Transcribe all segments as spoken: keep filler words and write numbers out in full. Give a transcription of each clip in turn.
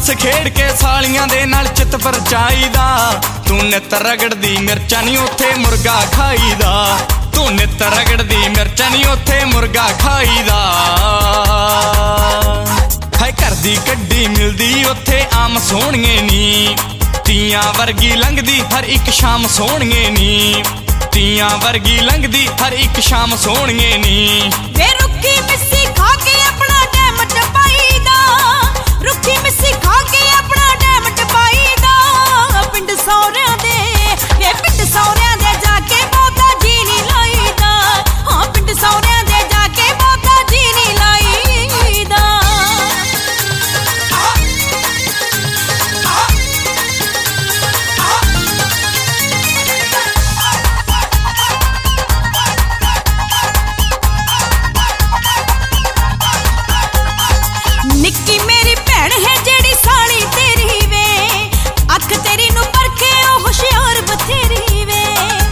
हस खेड़ के सालियां दे नाल चित परचाईदा। तू नित रगड़दी मिर्चा नी उत्थे मुर्गा खाईदा। तू नित रगड़दी मिर्चा नी उत्थे मुर्गा खाईदा। हाय घर दी गड्डी मिलदी उत्थे आम सोहणिए नी। तियां वर्गी लंघदी हर एक शाम सोहणिए नी। तियां वर्गी लंघदी हर एक शाम सोहणिए नी। वे रुखी मिस्सी खा के अपना डैम टपाईदा। रुखी मिस्सी खा के अपना डैम टपाईदा। पिंड सौरियां दे वे पिंड सौरियां दे जाके बहुता जी नी लाईदा। हाँ पिंड सौरियां दे जाके बहुता जी नी लाईदा। निक्की मेरी भैन है जेड़ी साली तेरी वे। अख तेरी नू परखे ओ होशियार बथेरी वे।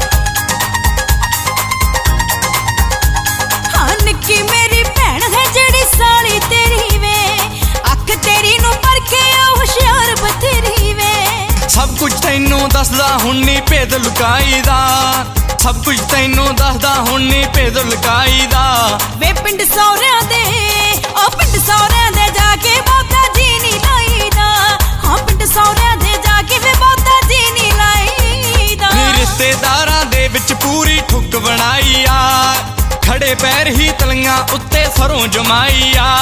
हाँ निक्की मेरी भैन है जेड़ी साली तेरी वे। अख तेरी नू परखे ओ होशियार बथेरी वे। सब कुछ तैनू दसदा हुण नी भेद लुकाईदा। सब कुछ तैनू दसदा हुण नी भेद लुकाईदा। वे पिंड सौरियां दे ओ पिंड सौरियां दे जाके बहुता जी नी लाईदा। हाँ पिंड सौरियां दे जाके वे बहुता जी नी लाईदा। नी रिश्तेदारां दे विच पूरी ठुक बनाई आ। खड़े पैर ही तलियां उत्ते सरों जमाई आ।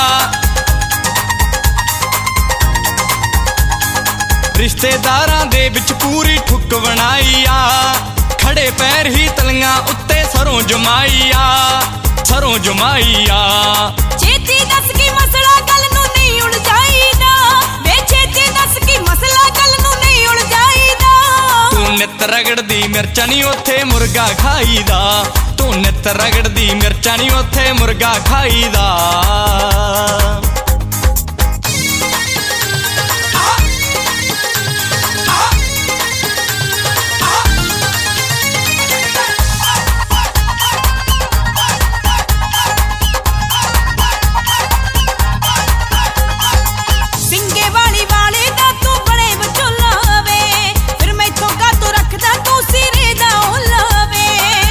रिश्तेदारां दे विच पूरी ठुक बनाई आ। खड़े पैर ही तलियां उत्ते सरों जमाई आ। सरों जमाई आ। छेती दस की मसला गल नू नहीं उलझाईदा। वे छेती दस की मसला गल नू नहीं उलझाईदा। तू नित रगड़दी मिर्चा नी उत्थे मुर्गा खाईदा। तू नित रगड़दी मिर्चा नी उत्थे मुर्गा खाईदा। सिंगे वाली वाले दा तू बड़े विचोला वे। फिर मैथों का तू रखदा तू सिरे दा ओला वे।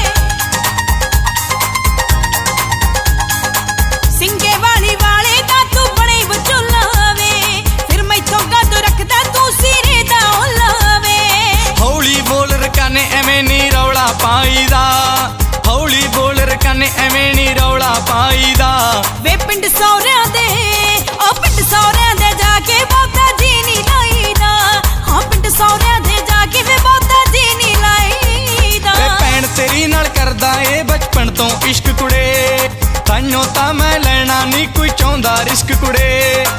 सिंगे वाली वाले दा तू बड़े विचोला वे। फिर मैथों का तू रखदा तू सिरे दा ओला वे। हौली बोल रकाने एवें नी रौला पाईदा। हौली बोल रकाने एवें नी रौला पाईदा। वे पिंड सौरियां दे ओ पिंड सौरियां दे जाके बहुता जी नी लाईदा। हाँ पिंड सौरियां दे जाके वे बहुता जी नी लाईदा। वे भैन तेरी नाल करदा ए बचपन तो इश्क कुड़े। ताइयों तां मैं लेना नी कोई चाहुंदा रिस्क कुड़े।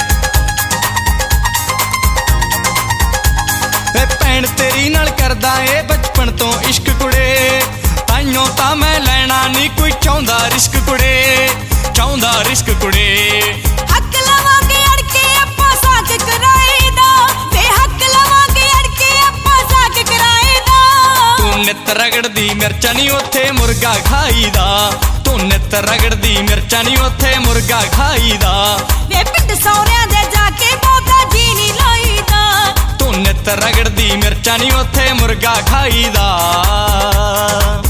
वे भैन तेरी नाल करदा ए बचपन तो इश्क कुड़े। ताइयों तां मैं लेना नी कोई चाहुंदा रिस्क कुड़े। चाहुंदा रिस्क कुड़े। हक लवांगे अड़के अप्पा साक कराएदा। वे हक लवांगे अड़के अप्पा साक कराएदा। तू नित रगड़दी मिर्चा नी उत्थे मुर्गा खाईदा। तू नित रगड़दी मिर्चा नी उत्थे मुर्गा खाईदा। वे पिंड सौरियां दे जाके बहुता जी नी लाईदा। तू नित रगड़दी मिर्चा नी उत्थे मुर्गा खाईदा।